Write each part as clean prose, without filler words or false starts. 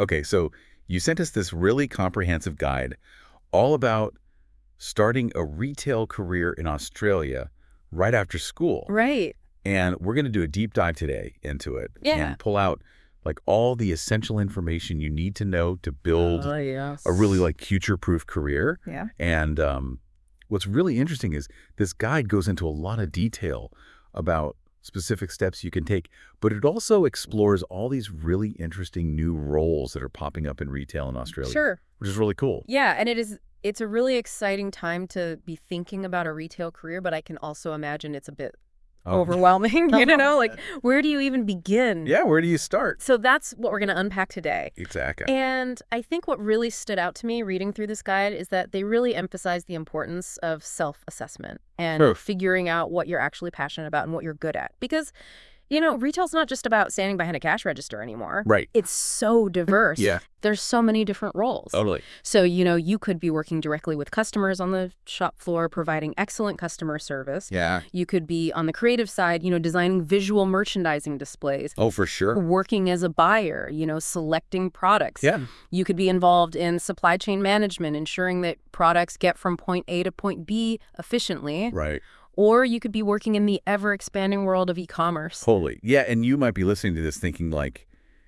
Okay, so you sent us this really comprehensive guide all about starting a retail career in Australia right after school. Right. And we're going to do a deep dive today into it Yeah. and pull out like all the essential information you need to know to build Oh, yes. a really like future-proof career. Yeah. And what's really interesting is this guide goes into a lot of detail about specific steps you can take, but it also explores all these really interesting new roles that are popping up in retail in Australia, Sure. which is really cool. Yeah, and it's a really exciting time to be thinking about a retail career, but I can also imagine it's a bit overwhelming, like where do you even begin? Yeah, where do you start? So that's what we're going to unpack today. Exactly. And I think what really stood out to me reading through this guide is that they really emphasize the importance of self-assessment and Sure. figuring out what you're actually passionate about and what you're good at. Because, retail's not just about standing behind a cash register anymore. Right. It's so diverse. Yeah. There's so many different roles. Totally. So, you could be working directly with customers on the shop floor, providing excellent customer service. Yeah. You could be on the creative side, designing visual merchandising displays. Oh, for sure. Working as a buyer, selecting products. Yeah. You could be involved in supply chain management, ensuring that products get from point A to point B efficiently. Right. Or you could be working in the ever-expanding world of e-commerce. Totally. Yeah, and you might be listening to this thinking like,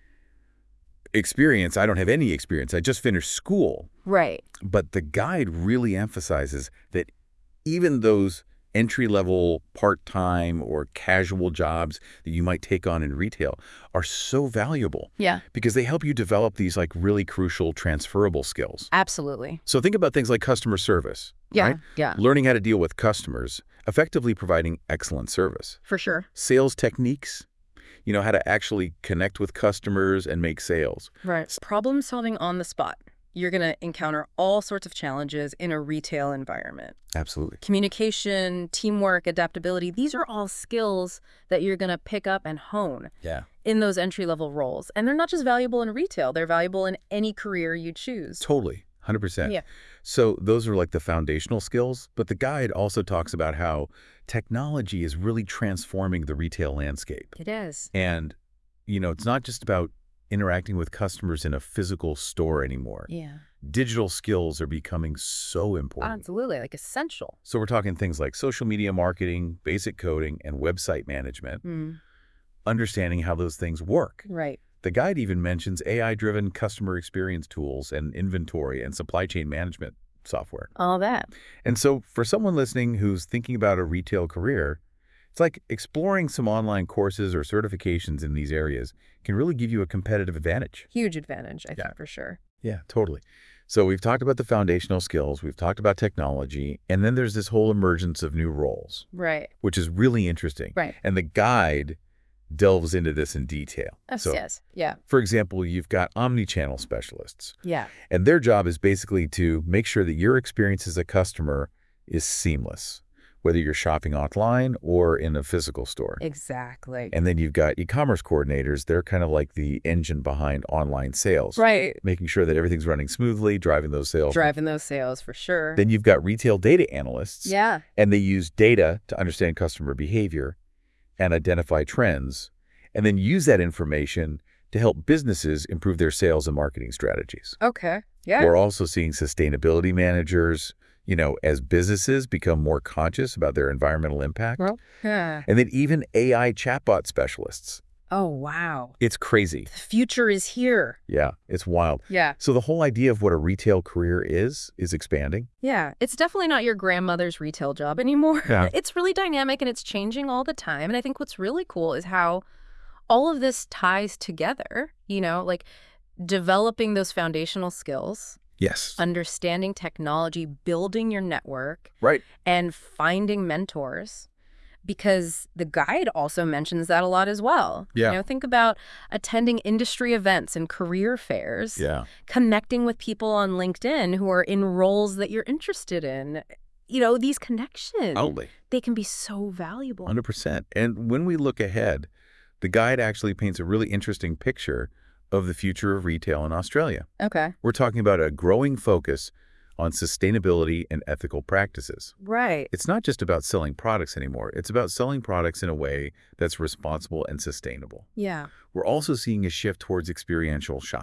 experience, I don't have any experience. I just finished school. Right. But the guide really emphasizes that even those entry-level, part-time, or casual jobs that you might take on in retail are so valuable. Yeah. Because they help you develop these like really crucial transferable skills. Absolutely. So think about things like customer service. Yeah. Right? Yeah. Learning how to deal with customers, effectively providing excellent service. For sure. Sales techniques, how to actually connect with customers and make sales. Right. Problem solving on the spot. You're going to encounter all sorts of challenges in a retail environment. Absolutely. Communication, teamwork, adaptability, these are all skills that you're going to pick up and hone in those entry-level roles. And they're not just valuable in retail. They're valuable in any career you choose. Totally. 100%. Yeah. So those are like the foundational skills, but the guide also talks about how technology is really transforming the retail landscape. It is. And, it's not just about interacting with customers in a physical store anymore. Yeah. Digital skills are becoming so important. Absolutely, like essential. So we're talking things like social media marketing, basic coding, and website management, understanding how those things work. Right. The guide even mentions AI-driven customer experience tools and inventory and supply chain management software. All that. And so for someone listening who's thinking about a retail career, it's like exploring some online courses or certifications in these areas can really give you a competitive advantage. Huge advantage, I think, for sure. Yeah, totally. So we've talked about the foundational skills, we've talked about technology, and then there's this whole emergence of new roles. Right. Which is really interesting. Right. And the guide delves into this in detail. Yes. Yeah. For example, you've got omni-channel specialists. Yeah. And their job is basically to make sure that your experience as a customer is seamless, whether you're shopping online or in a physical store. Exactly. And then you've got e-commerce coordinators. They're kind of like the engine behind online sales. Right. Making sure that everything's running smoothly, driving those sales. Driving those sales, for sure. Then you've got retail data analysts. Yeah. And they use data to understand customer behavior and identify trends, and then use that information to help businesses improve their sales and marketing strategies. Okay. Yeah. We're also seeing sustainability managers, as businesses become more conscious about their environmental impact. Well, yeah. And then even AI chatbot specialists. Oh, wow. It's crazy. The future is here. Yeah, it's wild. Yeah. So the whole idea of what a retail career is expanding. Yeah. It's definitely not your grandmother's retail job anymore. Yeah. It's really dynamic and it's changing all the time. And I think what's really cool is how all of this ties together, like developing those foundational skills. Yes. Understanding technology, building your network. Right. And finding mentors. Because the guide also mentions that a lot as well. Yeah. Think about attending industry events and career fairs. Yeah. Connecting with people on LinkedIn who are in roles that you're interested in. These connections. Totally. They can be so valuable. 100%. And when we look ahead, the guide actually paints a really interesting picture of the future of retail in Australia. Okay. We're talking about a growing focus on sustainability and ethical practices. Right. It's not just about selling products anymore. It's about selling products in a way that's responsible and sustainable. Yeah. We're also seeing a shift towards experiential shopping.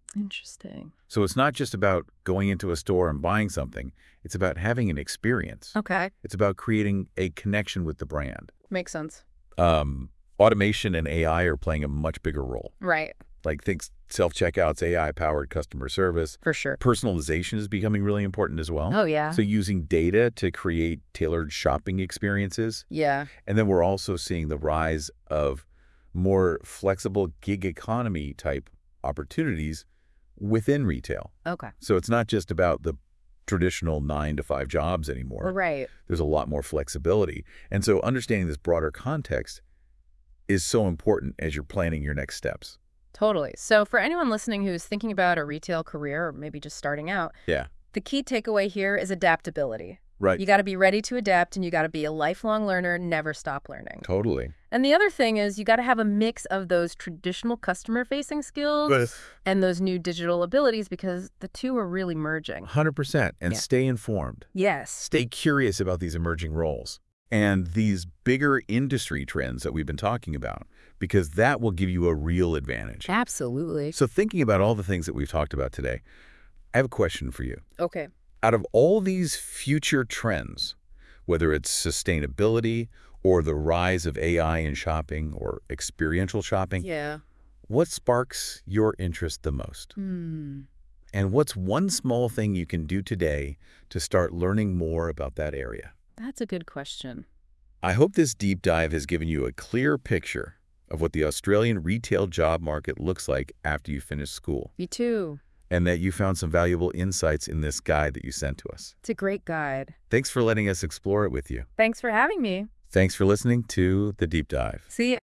Interesting. So it's not just about going into a store and buying something. It's about having an experience. Okay. It's about creating a connection with the brand. Makes sense. Automation and AI are playing a much bigger role. Right. Like things, self-checkouts, AI-powered customer service. For sure. Personalization is becoming really important as well. Oh, yeah. So using data to create tailored shopping experiences. Yeah. And then we're also seeing the rise of more flexible gig economy type opportunities within retail. Okay. So it's not just about the traditional 9-to-5 jobs anymore. Right. There's a lot more flexibility. And so understanding this broader context is so important as you're planning your next steps. Totally. So for anyone listening who's thinking about a retail career or maybe just starting out, Yeah. the key takeaway here is adaptability. Right. You got to be ready to adapt, and you got to be a lifelong learner, never stop learning. Totally. And the other thing is you got to have a mix of those traditional customer-facing skills and those new digital abilities, because the two are really merging. 100%. And stay informed. Yes. Stay curious about these emerging roles and these bigger industry trends that we've been talking about, because that will give you a real advantage. Absolutely. So thinking about all the things that we've talked about today, I have a question for you. Okay. Out of all these future trends, whether it's sustainability or the rise of AI in shopping or experiential shopping, what sparks your interest the most? And what's one small thing you can do today to start learning more about that area? That's a good question. I hope this deep dive has given you a clear picture of what the Australian retail job market looks like after you finish school. Me too. And that you found some valuable insights in this guide that you sent to us. It's a great guide. Thanks for letting us explore it with you. Thanks for having me. Thanks for listening to The Deep Dive. See ya.